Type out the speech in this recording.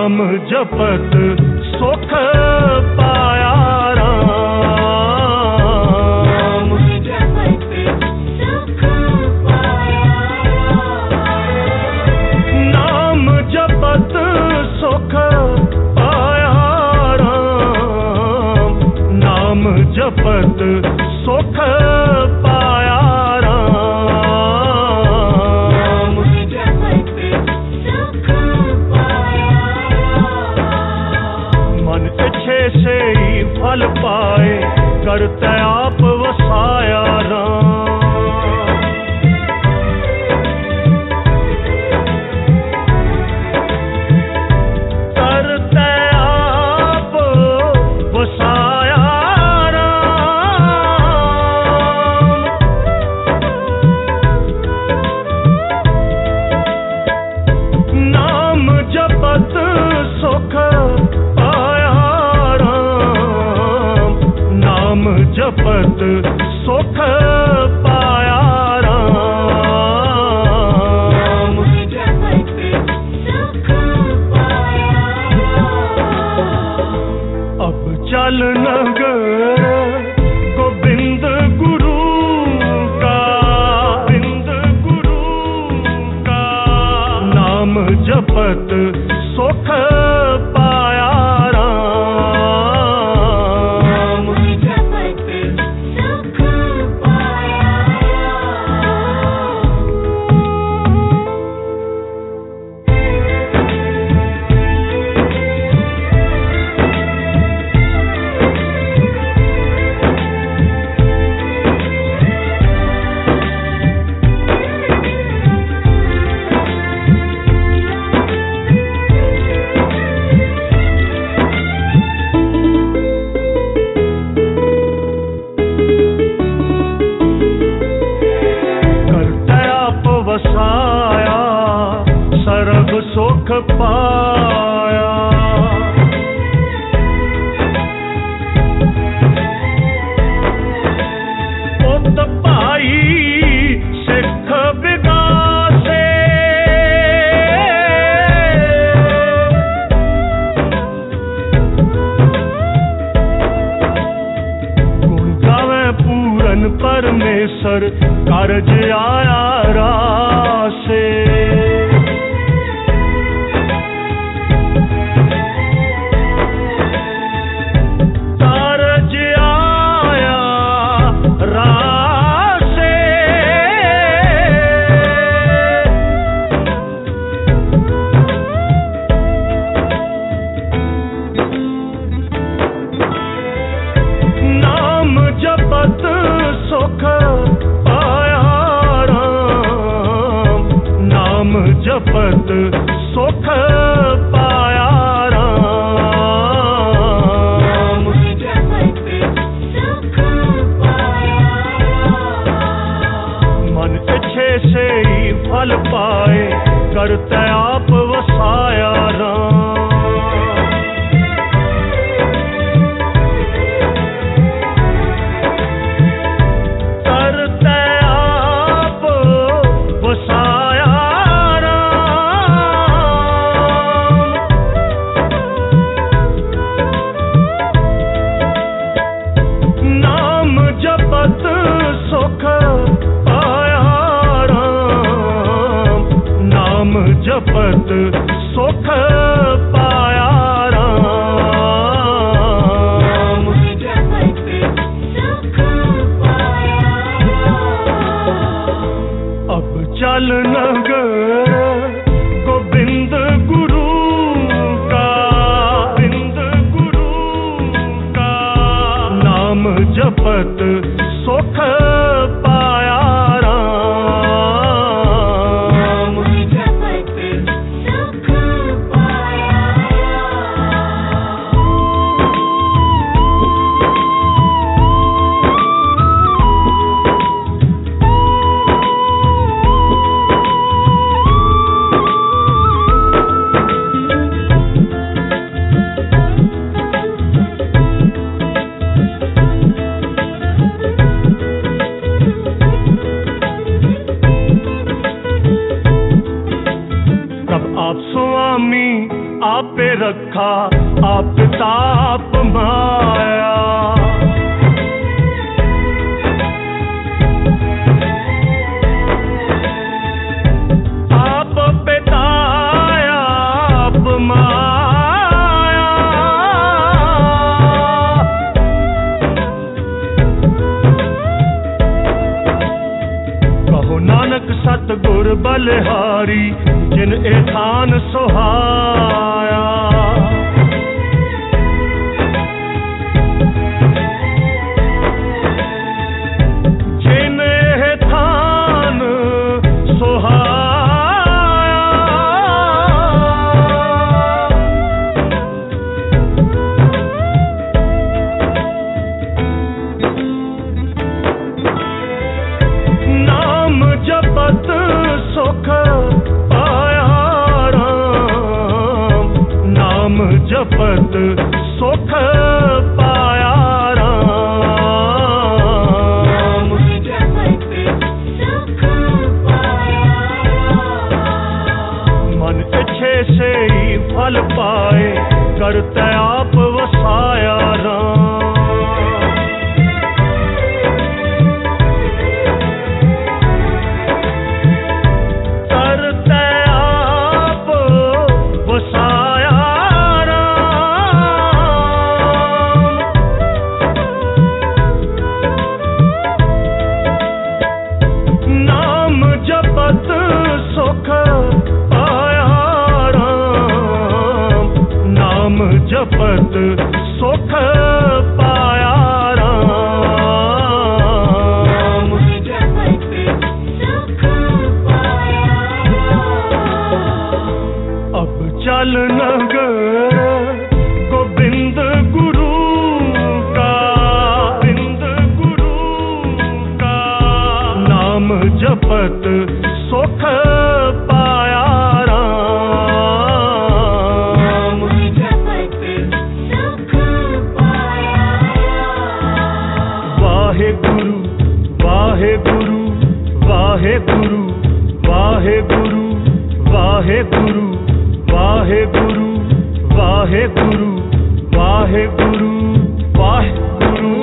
नाम जपत सुख पाया राम। नाम जपत सुख पाया राम। नाम जपत सुख पाया राम। मन इच्छे से ही फल पाए करते आप वसाया राम। करते आप वसाया राम। नाम जपत सुख पाया राम। नाम जपत सुख पाया राम। अब चल नगर गोविंद गुरु का। गोविंद गुरु का नाम जपत सुख पाया राम। वसाया सर्व सुख पाया। उत पाई सिख विगासे। गुण गावे पूरन परमेश्वर कारज आया रासे। कारज आया रासे। नाम जपत सुख पाया राम। नाम जपत सुख पाया राम। मन इच्छे से ही फल पाए करते आप वसाया राम। करते आप वसाया राम। नाम जपत सुख पाया राम। नाम जपत सुख पाया राम। अब चल नगर गोविंद गुरु का। गोविंद गुरु का नाम जपत सुख पाया राम। आप स्वामी आपे रखा आप ताप माया। आप पिताया आप माया। कहो नानक सतगुर बलिहारी जिन एठान सुहाया। जिन एठान सुहाया। नाम जपत सुख जपत सुख पाया राम। जपत सुख पाया राम। मन इच्छे से ही फल पाए करते आप वसाया राम। करते आप वसाया सुख पाया राम। नाम जपत सुख पाया राम। जपत सुख पाया राम। अब चल नगर गोविंद गुरु का। गोविंद गुरु का नाम जपत सुख पाया राम। जपत सुख पाया राम। वाहेगुरु वाहेगुरु वाहेगुरु वाहेगुरु वाहेगुरु वाहेगुरु वाहेगुरु वाहेगुरु वाहेगुरु।